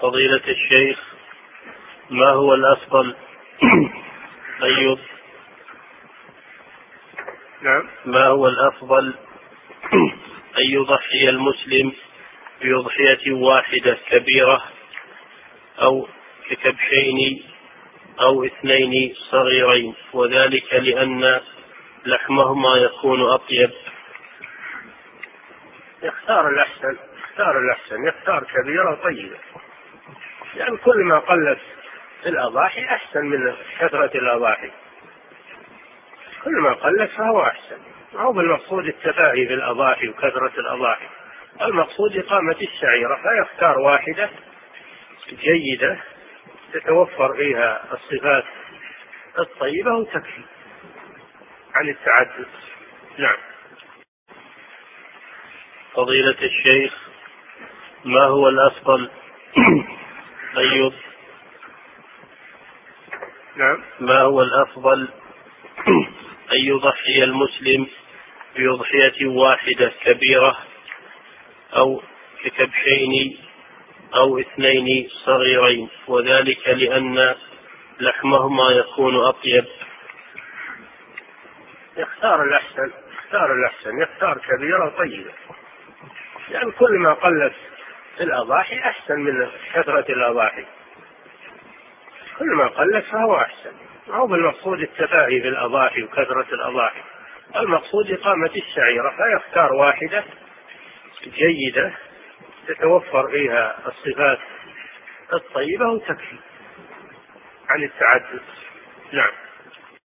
فضيلة الشيخ، ما هو الأفضل أن ما هو الأفضل أن يضحي المسلم بأضحية واحدة كبيرة أو ككبشين أو 2 صغيرين، وذلك لأن لحمهما يكون أطيب؟ يختار الأحسن، يختار كبيرة طيبة، يعني كل ما قلت الأضاحي أحسن من كثرة الأضاحي، كل ما قلت فهو أحسن. هو بالمقصود التفاهي بالأضاحي وكثرة الأضاحي، المقصود إقامة الشعيرة، فيختار واحدة جيدة تتوفر فيها الصفات الطيبة وتكفي عن التعدد. نعم. فضيلة الشيخ، ما هو الأفضل ما هو الأفضل أن يضحي المسلم بأضحية واحدة كبيرة أو ككبشين أو 2 صغيرين، وذلك لأن لحمهما يكون أطيب؟ يختار الأحسن، يختار كبيرة طيبة، يعني كل ما قلت الأضاحي أحسن من كثرة الأضاحي، كل ما قلت فهو أحسن. هو بالمقصود التفاهي بالأضاحي وكثرة الأضاحي، المقصود إقامة الشعيرة، فيختار واحدة جيدة تتوفر فيها الصفات الطيبة وتكفي عن التعدد. نعم.